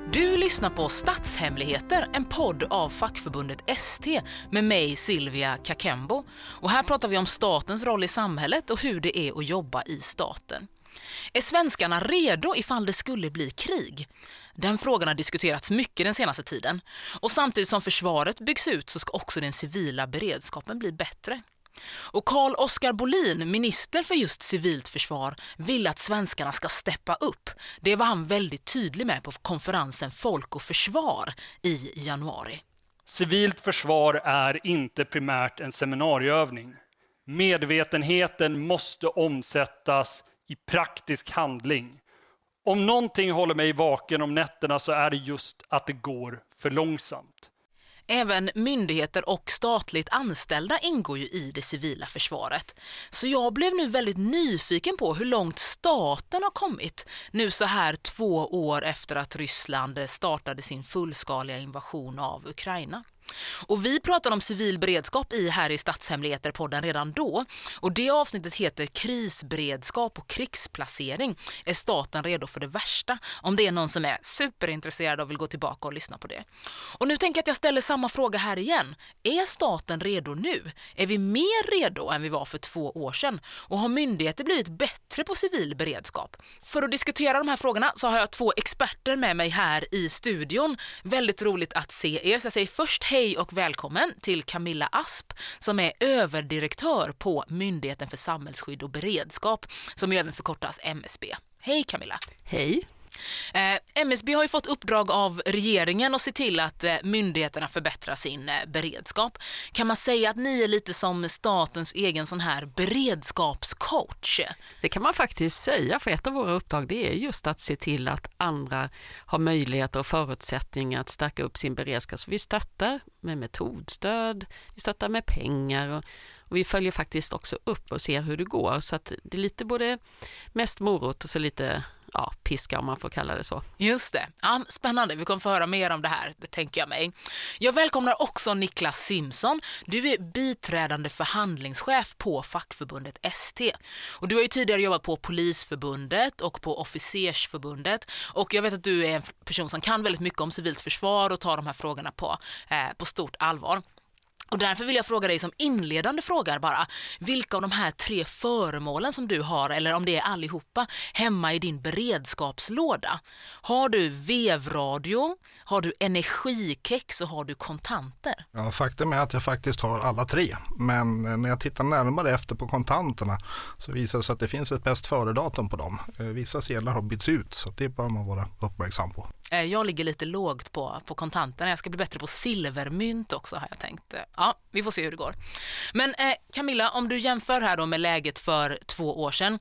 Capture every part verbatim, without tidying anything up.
Du lyssnar på Statshemligheter, en podd av fackförbundet S T med mig Silvia Kakembo. Och här pratar vi om statens roll i samhället och hur det är att jobba i staten. Är svenskarna redo ifall det skulle bli krig? Den frågan har diskuterats mycket den senaste tiden. Och samtidigt som försvaret byggs ut så ska också den civila beredskapen bli bättre. Och Carl Oskar Bolin, minister för just civilt försvar, vill att svenskarna ska steppa upp. Det var han väldigt tydlig med på konferensen Folk och försvar i januari. Civilt försvar är inte primärt en seminarieövning. Medvetenheten måste omsättas i praktisk handling. Om någonting håller mig vaken om nätterna så är det just att det går för långsamt. Även myndigheter och statligt anställda ingår ju i det civila försvaret. Så jag blev nu väldigt nyfiken på hur långt staten har kommit nu så här två år efter att Ryssland startade sin fullskaliga invasion av Ukraina. Och vi pratade om civil beredskap i här i Statshemligheter-podden redan då. Och det avsnittet heter Krisberedskap och krigsplacering. Är staten redo för det värsta? Om det är någon som är superintresserad och vill gå tillbaka och lyssna på det. Och nu tänker jag att jag ställer samma fråga här igen. Är staten redo nu? Är vi mer redo än vi var för två år sedan? Och har myndigheter blivit bättre på civil beredskap? För att diskutera de här frågorna så har jag två experter med mig här i studion. Väldigt roligt att se er. Så jag säger först hej och välkommen till Camilla Asp som är överdirektör på Myndigheten för samhällsskydd och beredskap som även förkortas M S B. Hej Camilla. Hej. Eh, M S B har ju fått uppdrag av regeringen att se till att eh, myndigheterna förbättrar sin eh, beredskap. Kan man säga att ni är lite som statens egen sån här beredskapscoach? Det kan man faktiskt säga, för ett av våra uppdrag det är just att se till att andra har möjligheter och förutsättningar att stärka upp sin beredskap. Så vi stöttar med metodstöd, vi stöttar med pengar och Och vi följer faktiskt också upp och ser hur det går. Så att det är lite både mest morot och så lite ja, piska om man får kalla det så. Just det. Ja, spännande. Vi kommer få höra mer om det här, det tänker jag mig. Jag välkomnar också Niklas Simson. Du är biträdande förhandlingschef på fackförbundet S T. Och du har ju tidigare jobbat på Polisförbundet och på Officersförbundet. Och jag vet att du är en person som kan väldigt mycket om civilt försvar och tar de här frågorna på, eh, på stort allvar. Och därför vill jag fråga dig som inledande frågar bara, vilka av de här tre föremålen som du har, eller om det är allihopa, hemma i din beredskapslåda? Har du vevradio, har du energikex och har du kontanter? Ja, faktum är att jag faktiskt har alla tre. Men när jag tittar närmare efter på kontanterna så visar det sig att det finns ett bäst före-datum på dem. Vissa sedlar har bytts ut så det bör man vara uppmärksam på. Jag ligger lite lågt på, på kontanterna. Jag ska bli bättre på silvermynt också har jag tänkt. Ja, vi får se hur det går. Men eh, Camilla, om du jämför här då med läget för två år sedan.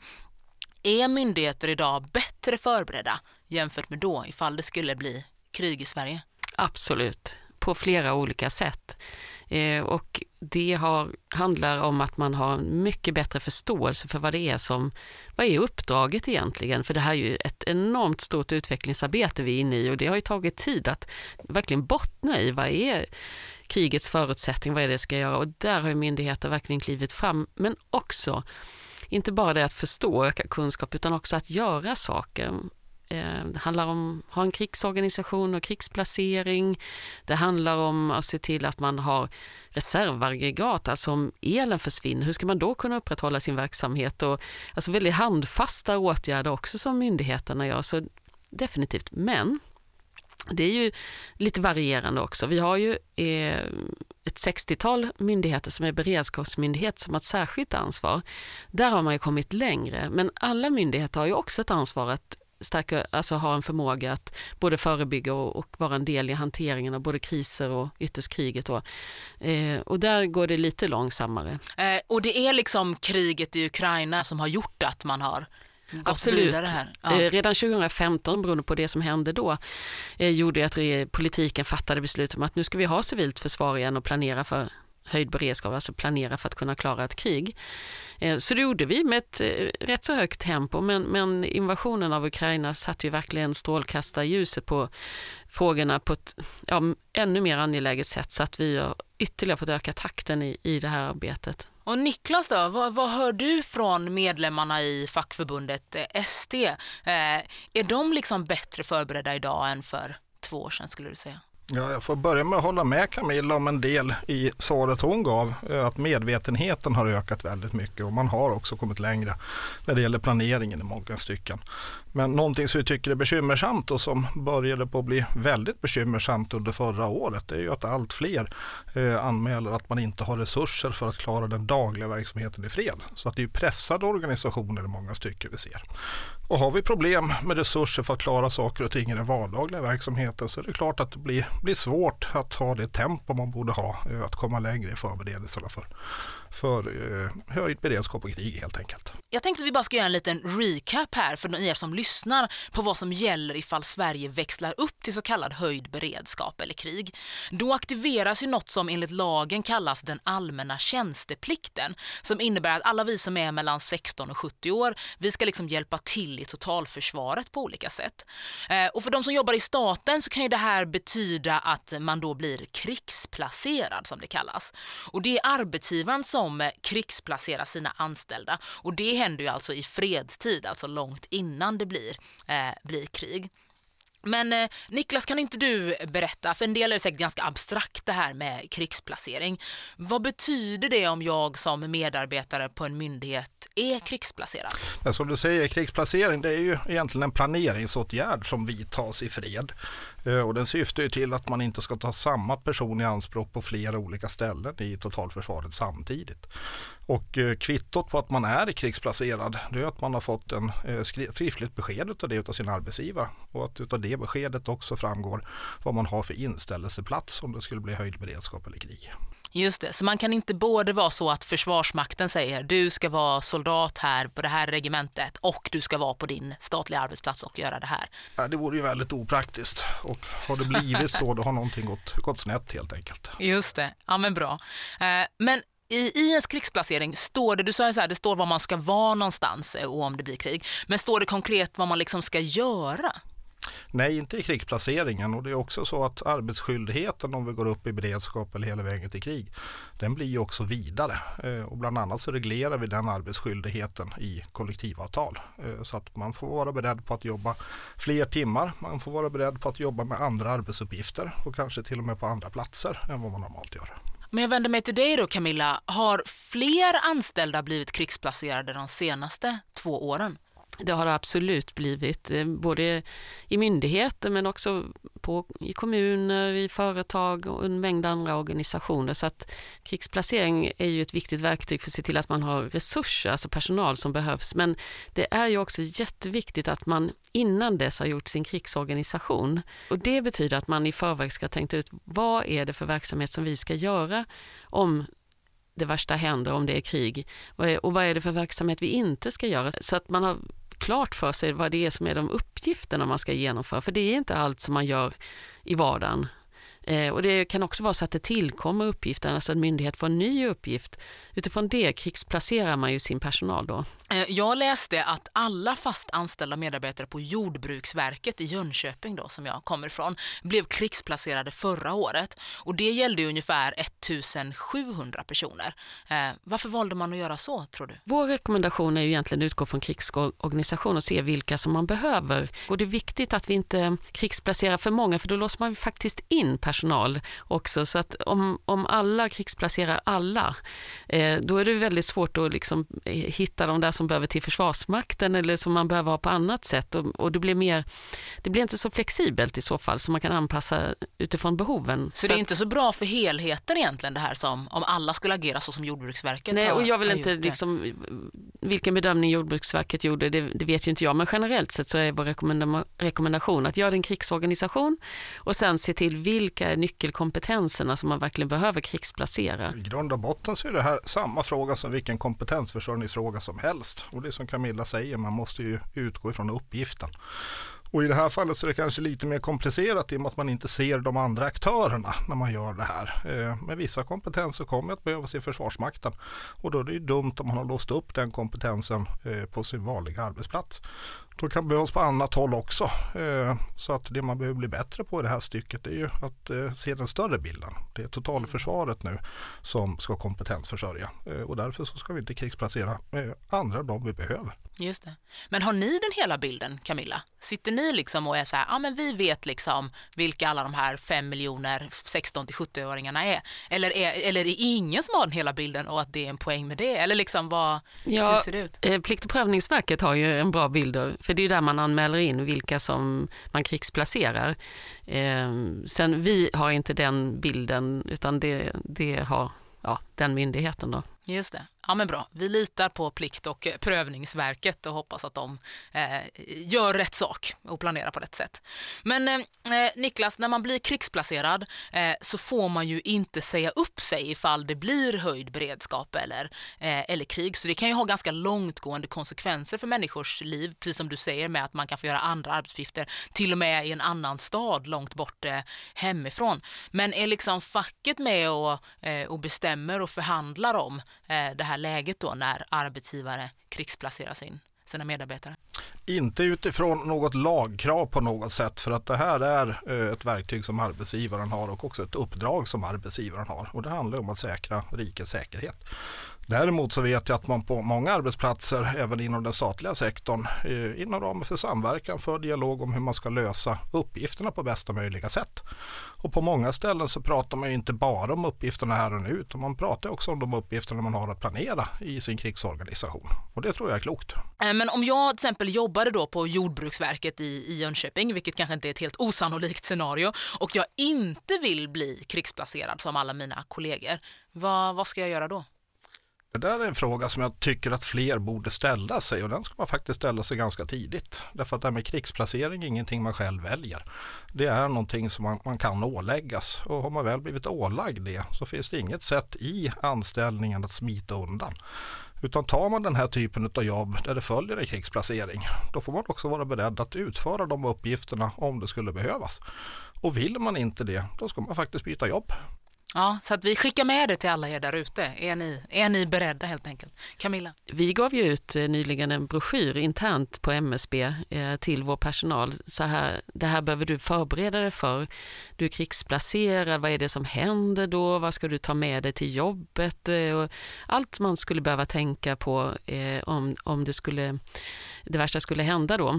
Är myndigheter idag bättre förberedda jämfört med då ifall det skulle bli krig i Sverige? Absolut, på flera olika sätt. Eh, och det har, handlar om att man har en mycket bättre förståelse för vad det är som, vad är uppdraget egentligen? För det här är ju ett enormt stort utvecklingsarbete vi är inne i och det har ju tagit tid att verkligen bottna i vad är krigets förutsättning, vad är det det ska göra, och där har ju myndigheter verkligen klivit fram, men också inte bara det att förstå och öka kunskap utan också att göra saker. Det handlar om att ha en krigsorganisation och krigsplacering. Det handlar om att se till att man har reservaggregat, alltså om elen försvinner, hur ska man då kunna upprätthålla sin verksamhet? Och, alltså väldigt handfasta åtgärder också som myndigheterna gör, så definitivt. Men det är ju lite varierande också. Vi har ju eh, ett sextiotal myndigheter som är beredskapsmyndighet som har ett särskilt ansvar. Där har man ju kommit längre, men alla myndigheter har ju också ett ansvar att stärka, alltså ha en förmåga att både förebygga och, och vara en del i hanteringen av både kriser och ytterst kriget. Och, eh, och där går det lite långsammare. Eh, och det är liksom kriget i Ukraina som har gjort att man har gått Absolut. vidare här. Ja. Eh, redan tjugohundrafemton, beroende på det som hände då, eh, gjorde att re- politiken fattade beslut om att nu ska vi ha civilt försvar igen och planera för höjd beredskap, alltså planera för att kunna klara ett krig. Så det gjorde vi med ett rätt så högt tempo, men, men invasionen av Ukraina satte ju verkligen strålkastarljuset på frågorna på ett ja, ännu mer angeläget sätt, så att vi har ytterligare fått öka takten i, i det här arbetet. Och Niklas då, vad, vad hör du från medlemmarna i fackförbundet S T? Eh, är de liksom bättre förberedda idag än för två år sedan skulle du säga? Ja, jag får börja med att hålla med Camilla om en del i svaret hon gav, att medvetenheten har ökat väldigt mycket och man har också kommit längre när det gäller planeringen i många stycken. Men någonting som vi tycker är bekymmersamt och som började på att bli väldigt bekymmersamt under förra året, det är ju att allt fler eh, anmäler att man inte har resurser för att klara den dagliga verksamheten i fred. Så att det är pressade organisationer i många stycken vi ser. Och har vi problem med resurser för att klara saker och ting i den vardagliga verksamheten så är det klart att det blir, blir svårt att ha det tempo man borde ha, att komma längre i förberedelserna för, för eh, höjd beredskap och krig helt enkelt. Jag tänkte att vi bara ska göra en liten recap här för er som lyssnar på vad som gäller ifall Sverige växlar upp till så kallad höjd beredskap eller krig. Då aktiveras ju något som enligt lagen kallas den allmänna tjänsteplikten, som innebär att alla vi som är mellan sexton och sjuttio år, vi ska liksom hjälpa till i totalförsvaret på olika sätt. Eh, och för de som jobbar i staten så kan ju det här betyda att man då blir krigsplacerad som det kallas. Och det är arbetsgivaren som krigsplacerar sina anställda och det händer ju alltså i fredstid, alltså långt innan det blir, eh, blir krig. Men eh, Niklas, kan inte du berätta, för en del är det säkert ganska abstrakt det här med krigsplacering. Vad betyder det om jag som medarbetare på en myndighet är krigsplacerad? Ja, som du säger, krigsplacering det är ju egentligen en planeringsåtgärd som vidtas i fred. Och den syftar ju till att man inte ska ta samma person i anspråk på flera olika ställen i totalförsvaret samtidigt. Och kvittot på att man är krigsplacerad det är att man har fått en skriftligt besked utav det utav sin arbetsgivare och att utav det beskedet också framgår vad man har för inställelseplats om det skulle bli höjd beredskap eller krig. Just det, så man kan inte både vara så att Försvarsmakten säger du ska vara soldat här på det här regementet och du ska vara på din statliga arbetsplats och göra det här. Ja, det vore ju väldigt opraktiskt och har det blivit så då har någonting gått, gått snett helt enkelt. Just det, ja men bra. Eh, men I, I ens krigsplacering står det, du sa så här, det står var man ska vara någonstans och om det blir krig. Men står det konkret vad man liksom ska göra? Nej, inte i krigsplaceringen och det är också så att arbetsskyldigheten om vi går upp i beredskap eller hela vägen till krig, den blir ju också vidare och bland annat så reglerar vi den arbetsskyldigheten i kollektivavtal så att man får vara beredd på att jobba fler timmar, man får vara beredd på att jobba med andra arbetsuppgifter och kanske till och med på andra platser än vad man normalt gör. Men jag vänder mig till dig då Camilla, har fler anställda blivit krigsplacerade de senaste två åren? Det har det absolut blivit, både i myndigheter men också på, i kommuner, i företag och en mängd andra organisationer. Så att krigsplacering är ju ett viktigt verktyg för att se till att man har resurser, alltså personal som behövs. Men det är ju också jätteviktigt att man innan dess har gjort sin krigsorganisation. Och det betyder att man i förväg ska tänka ut vad är det för verksamhet som vi ska göra om det värsta händer, om det är krig. Och vad är det för verksamhet vi inte ska göra? Så att man har klart för sig vad det är som är de uppgifterna man ska genomföra. För det är inte allt som man gör i vardagen. Eh, och det kan också vara så att det tillkommer uppgifter, alltså en myndighet får en ny uppgift. Utifrån det krigsplacerar man ju sin personal då. Jag läste att alla fast anställda medarbetare på Jordbruksverket i Jönköping då, som jag kommer ifrån, blev krigsplacerade förra året. Och det gällde ju ungefär ettusensjuhundra personer. Eh, varför valde man att göra så, tror du? Vår rekommendation är ju egentligen att utgå från krigsorganisation och se vilka som man behöver. Och det är viktigt att vi inte krigsplacerar för många, för då låser man faktiskt in personal också. Så att om, om alla krigsplacerar alla, eh, då är det väldigt svårt att liksom hitta de där som behöver till Försvarsmakten eller som man behöver ha på annat sätt. Och, och det blir mer, det blir inte så flexibelt i så fall så man kan anpassa utifrån behoven. Så, så det är att, inte så bra för helheten egentligen det här som om alla skulle agera så som Jordbruksverket nej, har, och jag vill har inte gjort liksom, vilken bedömning Jordbruksverket gjorde, det, det vet ju inte jag, men generellt sett så är vår rekommenda- rekommendation att göra en krigsorganisation och sen se till vilka är nyckelkompetenserna som man verkligen behöver krigsplacera. I grund och botten så är det här samma fråga som vilken kompetensförsörjningsfråga som helst. Och det som Camilla säger, man måste ju utgå ifrån uppgiften. Och i det här fallet så är det kanske lite mer komplicerat i och med att man inte ser de andra aktörerna när man gör det här. Med vissa kompetenser kommer att behövas i Försvarsmakten och då är det ju dumt om man har låst upp den kompetensen på sin vanliga arbetsplats. Då kan behövas på annat håll också. Så att det man behöver bli bättre på i det här stycket är ju att se den större bilden. Det är totalförsvaret nu som ska kompetensförsörja. Och därför så ska vi inte krigsplacera andra än de vi behöver. Just det. Men har ni den hela bilden, Camilla? Sitter ni liksom och är så här, ja men vi vet liksom vilka alla de här fem miljoner sexton till sjuttio-åringarna är? Eller är, eller är det ingen som har den hela bilden och att det är en poäng med det? Eller liksom vad, ja, hur ser det ut? Eh, Plikt- och prövningsverket har ju en bra bild, för det är där man anmäler in vilka som man krigsplacerar. Eh, sen vi har inte den bilden, utan det, det har ja, den myndigheten då. Just det. Ja men bra. Vi litar på Plikt- och prövningsverket och hoppas att de eh, gör rätt sak och planerar på rätt sätt. Men eh, Niklas, när man blir krigsplacerad eh, så får man ju inte säga upp sig ifall det blir höjd beredskap eller, eh, eller krig. Så det kan ju ha ganska långtgående konsekvenser för människors liv, precis som du säger med att man kan få göra andra arbetsuppgifter till och med i en annan stad långt bort eh, hemifrån. Men är liksom facket med och, eh, och bestämmer och förhandlar om eh, det här läget då när arbetsgivare krigsplacerar sin, sina medarbetare? Inte utifrån något lagkrav på något sätt, för att det här är ett verktyg som arbetsgivaren har och också ett uppdrag som arbetsgivaren har, och det handlar om att säkra rikets säkerhet. Däremot så vet jag att man på många arbetsplatser, även inom den statliga sektorn, eh, inom ramen för samverkan för dialog om hur man ska lösa uppgifterna på bästa möjliga sätt. Och på många ställen så pratar man ju inte bara om uppgifterna här och nu, utan man pratar också om de uppgifterna man har att planera i sin krigsorganisation. Och det tror jag är klokt. Men om jag till exempel jobbade då på Jordbruksverket i, i Jönköping, vilket kanske inte är ett helt osannolikt scenario, och jag inte vill bli krigsplacerad som alla mina kollegor, vad, vad ska jag göra då? Det där är en fråga som jag tycker att fler borde ställa sig, och den ska man faktiskt ställa sig ganska tidigt. Därför att det här med krigsplacering är ingenting man själv väljer. Det är någonting som man, man kan åläggas, och har man väl blivit ålagd det så finns det inget sätt i anställningen att smita undan. Utan tar man den här typen av jobb där det följer en krigsplacering, då får man också vara beredd att utföra de uppgifterna om det skulle behövas. Och vill man inte det, då ska man faktiskt byta jobb. Ja, så att vi skickar med det till alla er där ute. Är ni, är ni beredda helt enkelt? Camilla? Vi gav ju ut eh, nyligen en broschyr internt på M S B eh, till vår personal. Så här, det här behöver du förbereda dig för. Du är krigsplacerad, vad är det som händer då? Vad ska du ta med dig till jobbet? Eh, och allt man skulle behöva tänka på eh, om, om det, skulle, det värsta skulle hända då.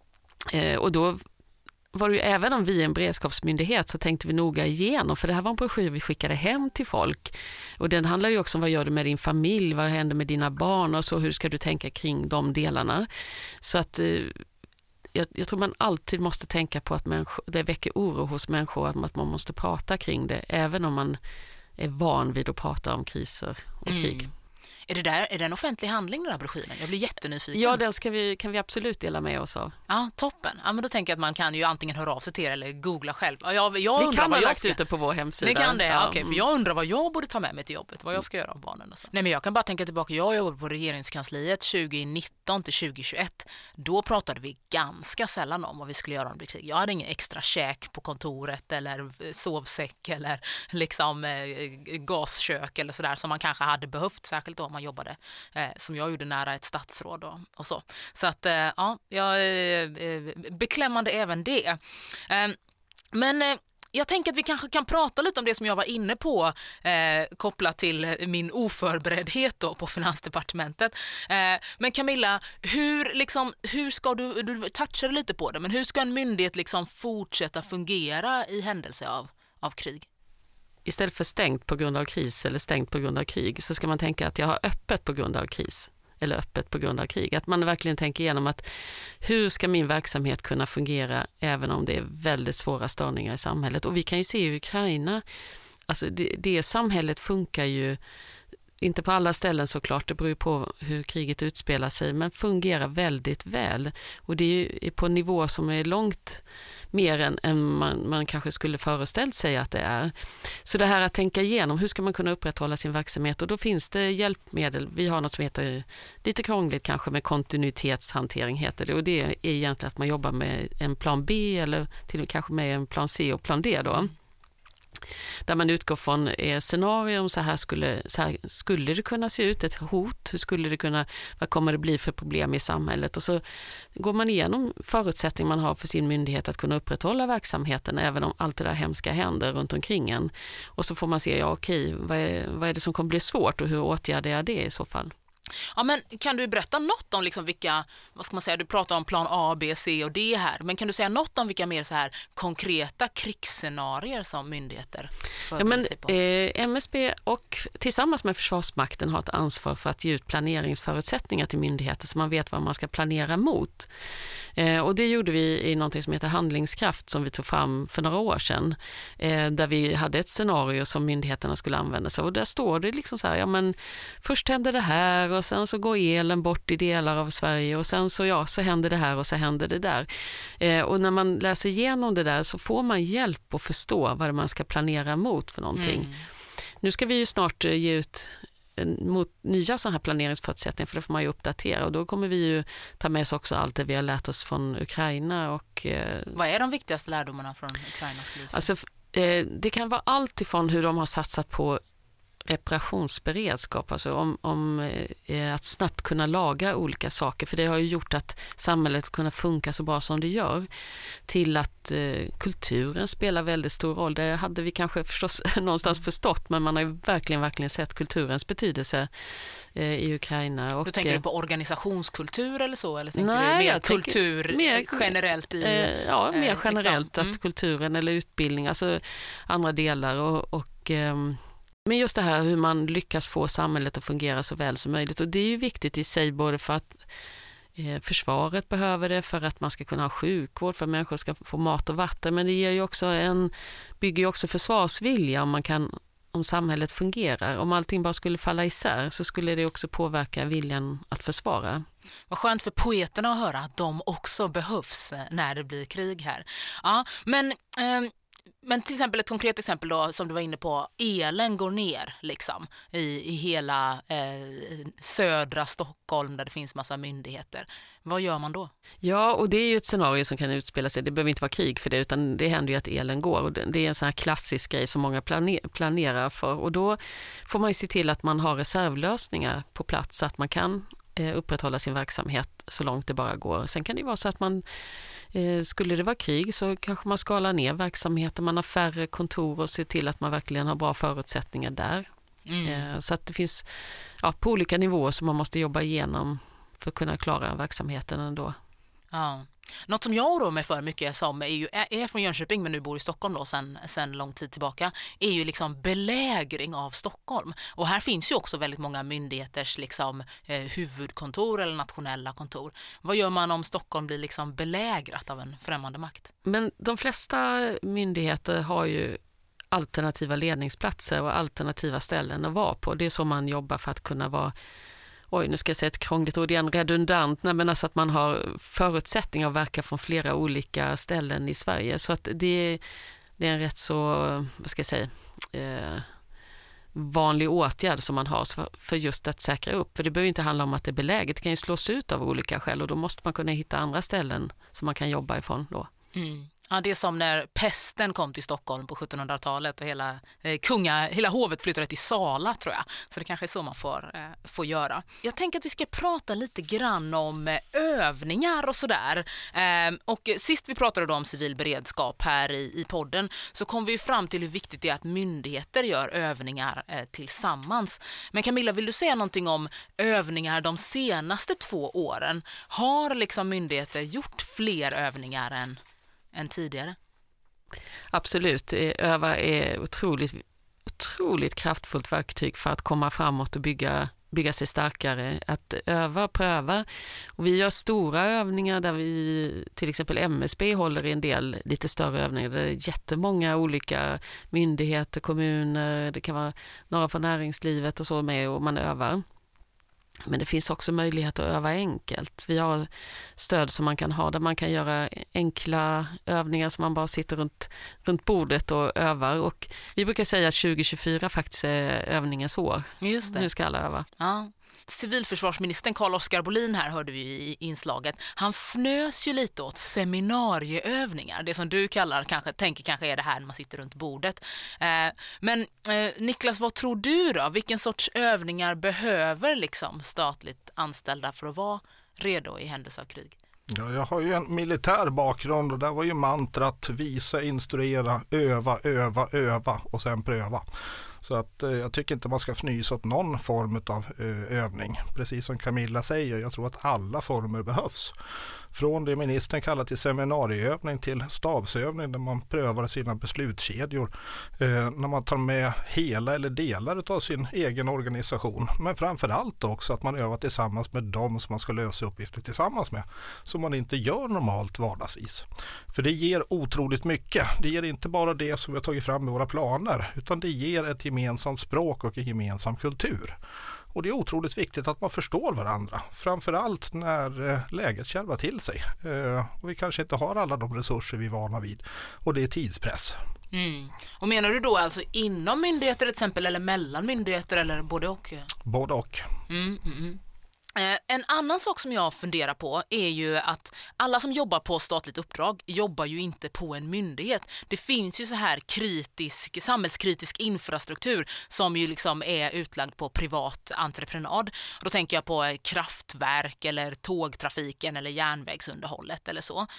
Eh, och då var det ju, även om vi är en beredskapsmyndighet, så tänkte vi noga igenom, för det här var en broschyr vi skickade hem till folk, och den handlar ju också om vad gör du med din familj, vad händer med dina barn och så, hur ska du tänka kring de delarna. Så att eh, jag, jag tror man alltid måste tänka på att människor, det väcker oro hos människor att man måste prata kring det, även om man är van vid att prata om kriser och Mm. krig. Är det, där, är det en offentlig handling, den här broschyren? Jag blir jättenyfiken. Ja, den ska vi, kan vi absolut dela med oss av. Ja, toppen. Ja, men då tänker jag att man kan ju antingen höra av sig till er eller googla själv. Ja, jag, jag Vi undrar kan vad ha jag lagt ska... ut det på vår hemsida. Ni kan det, Ja, okej. mm. För jag undrar vad jag borde ta med mig till jobbet, vad jag ska göra av barnen. Och så. Nej, men jag kan bara tänka tillbaka. Jag jobbade på regeringskansliet tjugonitton till tjugohundratjugoett. Då pratade vi ganska sällan om vad vi skulle göra om det blir krig. Jag hade ingen extra käk på kontoret eller sovsäck eller liksom eh, gaskök eller sådär som man kanske hade behövt, särskilt då om man jobbade eh, som jag gjorde nära ett statsråd och, och så. Så att, eh, ja, jag eh, beklämmande även det. Eh, men eh, jag tänker att vi kanske kan prata lite om det som jag var inne på eh, kopplat till min oförberedhet då på Finansdepartementet. Eh, men Camilla, hur, liksom, hur ska du, du touchade lite på det, men hur ska en myndighet liksom fortsätta fungera i händelse av, av krig? Istället för stängt på grund av kris eller stängt på grund av krig, så ska man tänka att jag har öppet på grund av kris eller öppet på grund av krig. Att man verkligen tänker igenom att hur ska min verksamhet kunna fungera även om det är väldigt svåra störningar i samhället. Och vi kan ju se i Ukraina, alltså det, det samhället funkar ju inte på alla ställen såklart, det beror ju på hur kriget utspelar sig, men fungerar väldigt väl. Och det är ju på nivå som är långt mer än, än man, man kanske skulle föreställt sig att det är. Så det här att tänka igenom, hur ska man kunna upprätthålla sin verksamhet? Och då finns det hjälpmedel. Vi har något som heter, lite krångligt kanske, med kontinuitetshantering heter det. Och det är egentligen att man jobbar med en plan B eller till och med kanske med en plan C och plan D då. Där man utgår från eh, scenarier om så här, skulle, så här skulle det kunna se ut, ett hot, hur skulle det kunna, vad kommer det bli för problem i samhället, och så går man igenom förutsättningar man har för sin myndighet att kunna upprätthålla verksamheten även om allt det där hemska händer runt omkring en, och så får man se, ja okej, vad är, vad är det som kommer bli svårt och hur åtgärdar jag det i så fall? Ja, men kan du berätta något om liksom vilka, vad ska man säga, du pratar om plan A, B, C och D här, men kan du säga något om vilka mer så här konkreta krigsscenarier som myndigheter förbereder sig på? Ja, men, eh, M S B och tillsammans med Försvarsmakten har ett ansvar för att ge ut planeringsförutsättningar till myndigheter så man vet vad man ska planera mot. Eh, och det gjorde vi i något som heter Handlingskraft som vi tog fram för några år sedan, eh, där vi hade ett scenario som myndigheterna skulle använda sig, och där står det liksom så här, ja men först händer det här och sen så går elen bort i delar av Sverige och sen så, ja, så händer det här och så händer det där. Eh, och när man läser igenom det där så får man hjälp att förstå vad man ska planera mot för någonting. Mm. Nu ska vi ju snart ge ut mot nya sådana här planeringsförutsättningar, för det får man ju uppdatera, och då kommer vi ju ta med oss också allt det vi har lärt oss från Ukraina. Och, eh, vad är de viktigaste lärdomarna från Ukraina? Alltså, eh, det kan vara allt ifrån hur de har satsat på reparationsberedskap, alltså om, om eh, att snabbt kunna laga olika saker, för det har ju gjort att samhället kunnat funka så bra som det gör, till att eh, kulturen spelar väldigt stor roll. Det hade vi kanske förstås någonstans förstått, men man har ju verkligen, verkligen sett kulturens betydelse eh, i Ukraina. Och, du tänker du på organisationskultur eller så? Eller tänker nej, du mer kultur tänker, mer, generellt? I, eh, ja, mer eh, generellt liksom. Mm. Att kulturen eller utbildning, alltså andra delar och, och eh, men just det här hur man lyckas få samhället att fungera så väl som möjligt. Och det är ju viktigt i sig, både för att eh, försvaret behöver det, för att man ska kunna ha sjukvård, för att människor ska få mat och vatten. Men det ger ju också en, bygger ju också försvarsvilja om, man kan, om samhället fungerar. Om allting bara skulle falla isär så skulle det också påverka viljan att försvara. Vad skönt för poeterna att höra att de också behövs när det blir krig här. Ja, men... Eh, Men till exempel ett konkret exempel då, som du var inne på, elen går ner liksom i, i hela eh, södra Stockholm där det finns massa myndigheter. Vad gör man då? Ja, och det är ju ett scenario som kan utspela sig. Det behöver inte vara krig för det, utan det händer ju att elen går. Och det är en sån här klassisk grej som många planer, planerar för. Och då får man ju se till att man har reservlösningar på plats så att man kan eh, upprätthålla sin verksamhet så långt det bara går. Sen kan det vara så att man Eh, skulle det vara krig så kanske man skalar ner verksamheten, man har färre kontor och ser till att man verkligen har bra förutsättningar där. Mm. Eh, så att det finns ja, på olika nivåer som man måste jobba igenom för att kunna klara verksamheten ändå. Ja. Något som jag oroar mig för mycket som är, ju, är från Jönköping men nu bor i Stockholm då sen, sen lång tid tillbaka, är ju liksom belägring av Stockholm. Och här finns ju också väldigt många myndigheters liksom, eh, huvudkontor eller nationella kontor. Vad gör man om Stockholm blir liksom belägrat av en främmande makt? Men de flesta myndigheter har ju alternativa ledningsplatser och alternativa ställen att vara på. Det är så man jobbar för att kunna vara, oj nu ska jag säga ett krångligt ord igen, redundant, men alltså att man har förutsättningar att verka från flera olika ställen i Sverige. Så att det, det är en rätt så, vad ska jag säga, eh, vanlig åtgärd som man har för just att säkra upp. För det behöver inte handla om att det är beläget, det kan ju slås ut av olika skäl och då måste man kunna hitta andra ställen som man kan jobba ifrån då. Mm. Ja, det är som när pesten kom till Stockholm på sjuttonhundratalet och hela, eh, kunga, hela hovet flyttade till Sala tror jag. Så det kanske är så man får, eh, får göra. Jag tänker att vi ska prata lite grann om eh, övningar och sådär. Eh, och sist vi pratade då om civil beredskap här i, i podden så kom vi ju fram till hur viktigt det är att myndigheter gör övningar eh, tillsammans. Men Camilla, vill du säga någonting om övningar de senaste två åren? Har liksom myndigheter gjort fler övningar än än tidigare? Absolut. Öva är otroligt, otroligt kraftfullt verktyg för att komma framåt och bygga, bygga sig starkare. Att öva och pröva. Och vi gör stora övningar där vi, till exempel M S B håller i en del lite större övningar. Där det är jättemånga olika myndigheter, kommuner, det kan vara några från näringslivet och så med och man övar. Men det finns också möjlighet att öva enkelt. Vi har stöd som man kan ha där man kan göra enkla övningar som man bara sitter runt, runt bordet och övar. Och vi brukar säga att tjugo tjugofyra faktiskt är övningens år. Just det. Nu ska alla öva. Ja. civilförsvarsministern Carl-Oskar Bolin här hörde vi i inslaget. Han fnös ju lite åt seminarieövningar. Det som du kallar, kanske, tänker kanske är det här när man sitter runt bordet. Eh, men eh, Niklas, vad tror du då? Vilken sorts övningar behöver liksom statligt anställda för att vara redo i händelse av krig? Ja, jag har ju en militär bakgrund och där var ju mantrat visa, instruera, öva, öva, öva och sen pröva. Så att eh, jag tycker inte man ska fnysa åt någon form av eh, övning. Precis som Camilla säger, jag tror att alla former behövs. Från det ministern kallar till seminarieövning till stabsövning där man prövar sina beslutskedjor. Eh, när man tar med hela eller delar av sin egen organisation. Men framförallt också att man övar tillsammans med dem som man ska lösa uppgifter tillsammans med. Som man inte gör normalt vardagsvis. För det ger otroligt mycket. Det ger inte bara det som vi har tagit fram i våra planer. Utan det ger ett gemensamt språk och en gemensam kultur. Och det är otroligt viktigt att man förstår varandra. Framförallt när eh, läget kärvar till sig. Eh, och vi kanske inte har alla de resurser vi är vana vid. Och det är tidspress. Mm. Och menar du då alltså inom myndigheter till exempel eller mellan myndigheter eller både och? Både och. Mm, mm, mm. En annan sak som jag funderar på är ju att alla som jobbar på statligt uppdrag jobbar ju inte på en myndighet. Det finns ju så här kritisk, samhällskritisk infrastruktur som ju liksom är utlagd på privat entreprenad. Då tänker jag på kraftverk eller tågtrafiken eller järnvägsunderhållet eller så.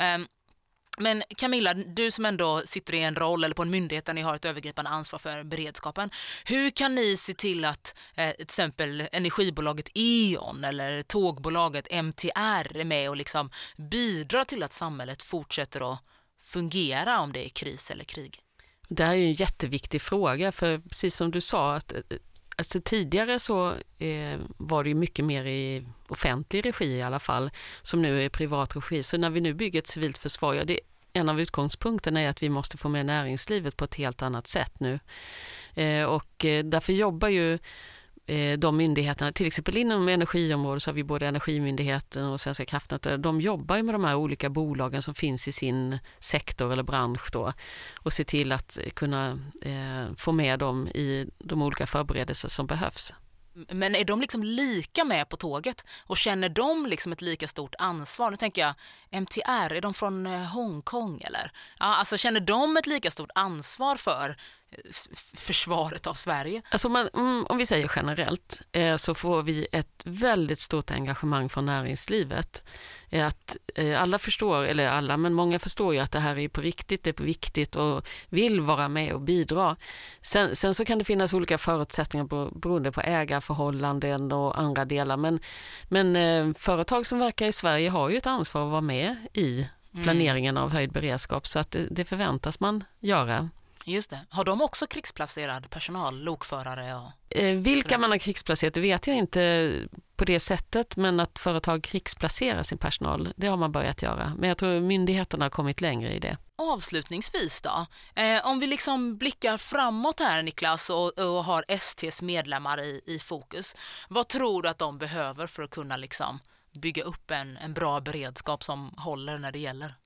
Men Camilla, du som ändå sitter i en roll eller på en myndighet där ni har ett övergripande ansvar för beredskapen. Hur kan ni se till att eh, till exempel energibolaget E.ON eller tågbolaget M T R är med och liksom bidrar till att samhället fortsätter att fungera om det är kris eller krig? Det här är ju en jätteviktig fråga för precis som du sa att alltså tidigare så eh, var det ju mycket mer i offentlig regi i alla fall som nu är privat regi. Så när vi nu bygger ett civilt försvar, ja, det, en av utgångspunkterna är att vi måste få med näringslivet på ett helt annat sätt nu. Eh, och eh, därför jobbar ju eh, de myndigheterna, till exempel inom energiområdet så har vi både Energimyndigheten och Svenska kraftnät, de jobbar ju med de här olika bolagen som finns i sin sektor eller bransch då och se till att kunna eh, få med dem i de olika förberedelser som behövs. Men är de liksom lika med på tåget och känner de liksom ett lika stort ansvar? Nu tänker jag, M T R, är de från Hongkong eller? Ja, alltså känner de ett lika stort ansvar för försvaret av Sverige? Alltså man, om vi säger generellt eh, så får vi ett väldigt stort engagemang från näringslivet. Eh, att eh, alla förstår, eller alla, men många förstår ju att det här är på riktigt, det är på viktigt och vill vara med och bidra. Sen, sen så kan det finnas olika förutsättningar på, beroende på ägarförhållanden och andra delar. Men, men eh, företag som verkar i Sverige har ju ett ansvar att vara med i planeringen av höjd beredskap så att det, det förväntas man göra. Just det. Har de också krigsplacerad personal, lokförare? Och eh, vilka man har krigsplacerat det vet jag inte på det sättet, men att företag krigsplacerar sin personal, det har man börjat göra. Men jag tror myndigheterna har kommit längre i det. Avslutningsvis då, eh, om vi liksom blickar framåt här Niklas och, och har S T:s medlemmar i, i fokus, vad tror du att de behöver för att kunna liksom bygga upp en, en bra beredskap som håller när det gäller?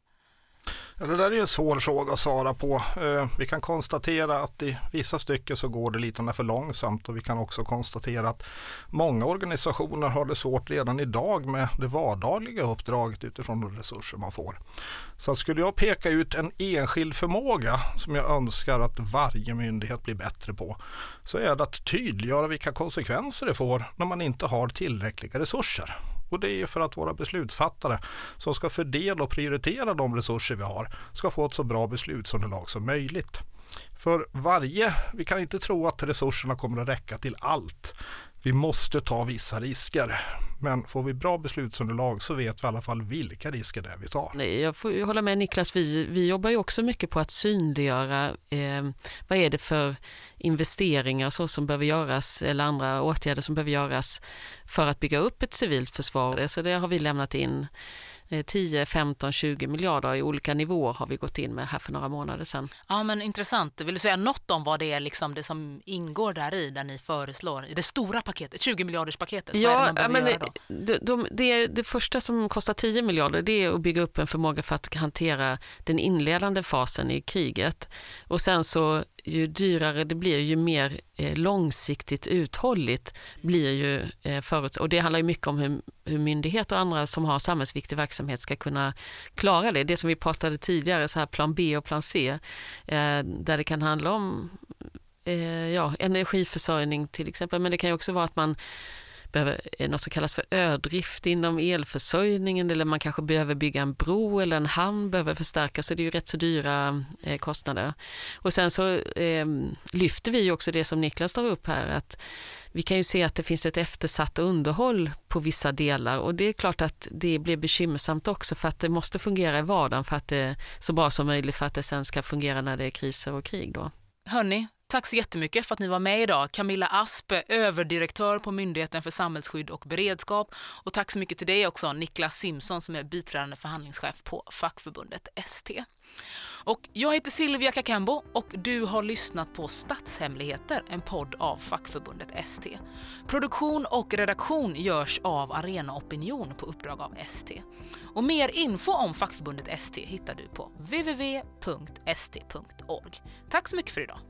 Ja, det där är en svår fråga att svara på. Eh, vi kan konstatera att i vissa stycken så går det lite för långsamt och vi kan också konstatera att många organisationer har det svårt redan idag med det vardagliga uppdraget utifrån de resurser man får. Så skulle jag peka ut en enskild förmåga som jag önskar att varje myndighet blir bättre på så är det att tydliggöra vilka konsekvenser det får när man inte har tillräckliga resurser. Och det är för att våra beslutsfattare som ska fördela och prioritera de resurser vi har ska få ett så bra beslutsunderlag som möjligt. För varje, vi kan inte tro att resurserna kommer att räcka till allt. Vi måste ta vissa risker. Men får vi bra beslutsunderlag så vet vi i alla fall vilka risker det är vi tar. Nej, jag får hålla med Niklas, vi, vi jobbar ju också mycket på att synliggöra eh, vad är det för investeringar så som behöver göras eller andra åtgärder som behöver göras för att bygga upp ett civilt försvar. Så det har vi lämnat in tio, femton, tjugo miljarder i olika nivåer har vi gått in med här för några månader sedan. Ja, men intressant. Vill du säga något om vad det är liksom det som ingår där i där ni föreslår i det stora paketet, tjugo miljarders paketet? Ja, det, men det, de, det, det första som kostar tio miljarder det är att bygga upp en förmåga för att hantera den inledande fasen i kriget. Och sen så ju dyrare det blir, ju mer eh, långsiktigt uthålligt blir ju eh, förut. Och det handlar ju mycket om hur, hur myndigheter och andra som har samhällsviktig verksamhet ska kunna klara det. Det som vi pratade tidigare, så här plan B och plan C, eh, där det kan handla om eh, ja, energiförsörjning till exempel, men det kan ju också vara att man behöver något som kallas för ödrift inom elförsörjningen, eller man kanske behöver bygga en bro eller en hamn behöver förstärkas, så det är ju rätt så dyra eh, kostnader. Och sen så eh, lyfter vi också det som Niklas tar upp här, att vi kan ju se att det finns ett eftersatt underhåll på vissa delar, och det är klart att det blir bekymmersamt också, för att det måste fungera i vardagen för att det är så bra som möjligt, för att det sen ska fungera när det är kriser och krig då. Hörni, tack så jättemycket för att ni var med idag. Camilla Aspe, överdirektör på Myndigheten för samhällsskydd och beredskap. Och tack så mycket till dig också, Niklas Simson, som är biträdande förhandlingschef på fackförbundet S T. Och jag heter Silvia Kakembo och du har lyssnat på Statshemligheter, en podd av fackförbundet S T. Produktion och redaktion görs av Arena Opinion på uppdrag av S T. Och mer info om fackförbundet S T hittar du på w w w punkt s t punkt org. Tack så mycket för idag.